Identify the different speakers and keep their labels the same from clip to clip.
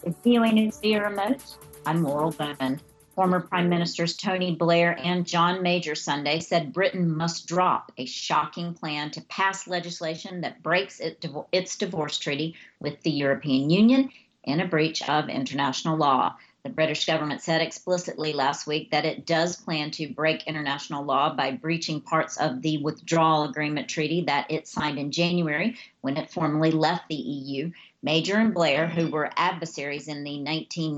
Speaker 1: With VOA News via remote, I'm Laurel Bowman. Former Prime Ministers Tony Blair and John Major Sunday said Britain must drop a shocking plan to pass legislation that breaks its divorce treaty with the European Union in a breach of international law. The British government said explicitly last week that it does plan to break international law by breaching parts of the withdrawal agreement treaty that it signed in January when it formally left the EU. Major and Blair, who were adversaries in the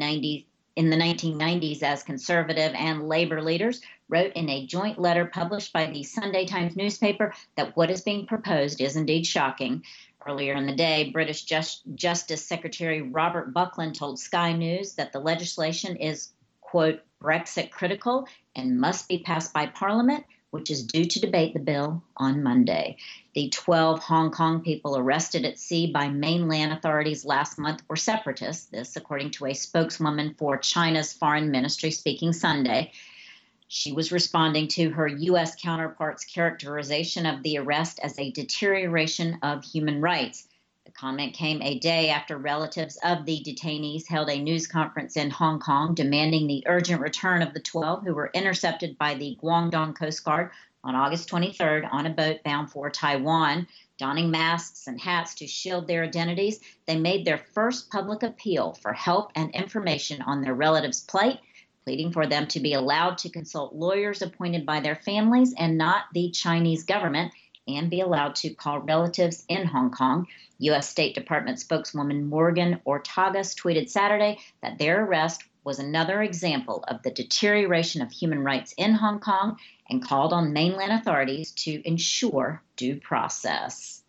Speaker 1: 1990s as Conservative and Labour leaders, wrote in a joint letter published by the Sunday Times newspaper that what is being proposed is indeed shocking. Earlier in the day, British Justice Secretary Robert Buckland told Sky News that the legislation is, quote, Brexit critical and must be passed by Parliament, which is due to debate the bill on Monday. The 12 Hong Kong people arrested at sea by mainland authorities last month were separatists, this according to a spokeswoman for China's foreign ministry speaking Sunday. She was responding to her U.S. counterpart's characterization of the arrest as a deterioration of human rights. The comment came a day after relatives of the detainees held a news conference in Hong Kong demanding the urgent return of the 12 who were intercepted by the Guangdong Coast Guard on August 23rd on a boat bound for Taiwan. Donning masks and hats to shield their identities, they made their first public appeal for help and information on their relatives' plight, pleading for them to be allowed to consult lawyers appointed by their families and not the Chinese government, and be allowed to call relatives in Hong Kong. U.S. State Department spokeswoman Morgan Ortagus tweeted Saturday that their arrest was another example of the deterioration of human rights in Hong Kong and called on mainland authorities to ensure due process.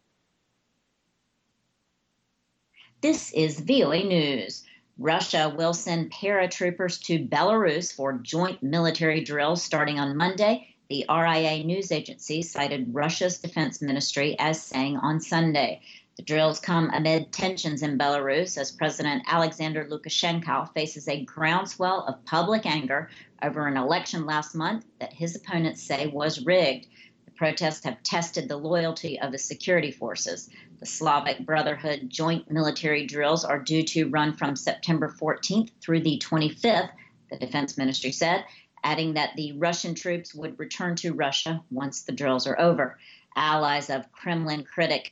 Speaker 1: This is VOA News. Russia will send paratroopers to Belarus for joint military drills starting on Monday, the RIA news agency cited Russia's defense ministry as saying on Sunday. The drills come amid tensions in Belarus as President Alexander Lukashenko faces a groundswell of public anger over an election last month that his opponents say was rigged. The protests have tested the loyalty of the security forces. The Slavic Brotherhood joint military drills are due to run from September 14th through the 25th, the defense ministry said, adding that the Russian troops would return to Russia once the drills are over. Allies of Kremlin critic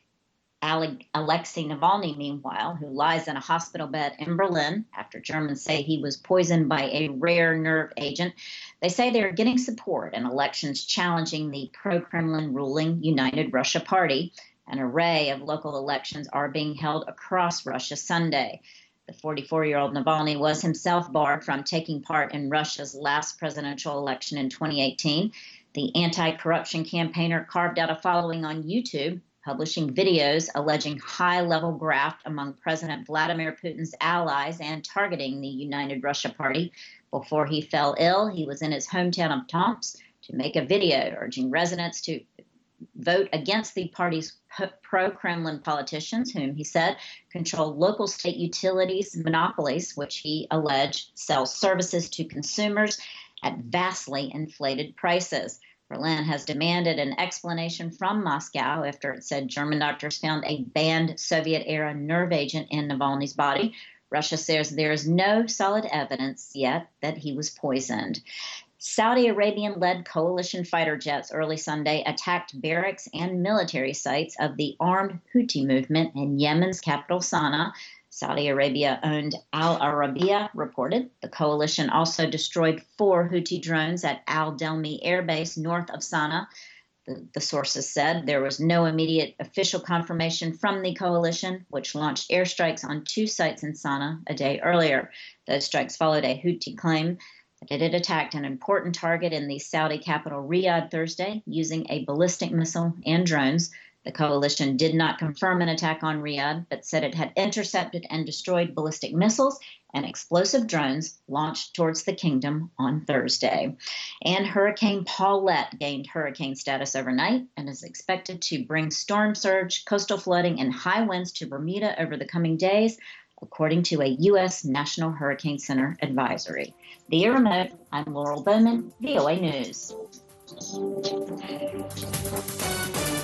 Speaker 1: Alexei Navalny, meanwhile, who lies in a hospital bed in Berlin after Germans say he was poisoned by a rare nerve agent, they say they are getting support in elections challenging the pro-Kremlin ruling United Russia Party. An array of local elections are being held across Russia Sunday. The 44-year-old Navalny was himself barred from taking part in Russia's last presidential election in 2018. The anti-corruption campaigner carved out a following on YouTube, publishing videos alleging high-level graft among President Vladimir Putin's allies and targeting the United Russia Party. Before he fell ill, he was in his hometown of Tomsk to make a video urging residents to vote against the party's pro-Kremlin politicians, whom he said control local state utilities monopolies, which he alleged sell services to consumers at vastly inflated prices. Berlin has demanded an explanation from Moscow after it said German doctors found a banned Soviet-era nerve agent in Navalny's body. Russia says there is no solid evidence yet that he was poisoned. Saudi Arabian-led coalition fighter jets early Sunday attacked barracks and military sites of the armed Houthi movement in Yemen's capital Sana'a. Saudi Arabia-owned Al Arabiya reported. The coalition also destroyed 4 Houthi drones at Al Delmi Air Base north of Sana'a. The sources said there was no immediate official confirmation from the coalition, which launched airstrikes on 2 sites in Sana'a a day earlier. Those strikes followed a Houthi claim that it had attacked an important target in the Saudi capital Riyadh Thursday using a ballistic missile and drones. The coalition did not confirm an attack on Riyadh, but said it had intercepted and destroyed ballistic missiles and explosive drones launched towards the kingdom on Thursday. And Hurricane Paulette gained hurricane status overnight and is expected to bring storm surge, coastal flooding, and high winds to Bermuda over the coming days, according to a U.S. National Hurricane Center advisory. Via remote, I'm Laurel Bowman, VOA News.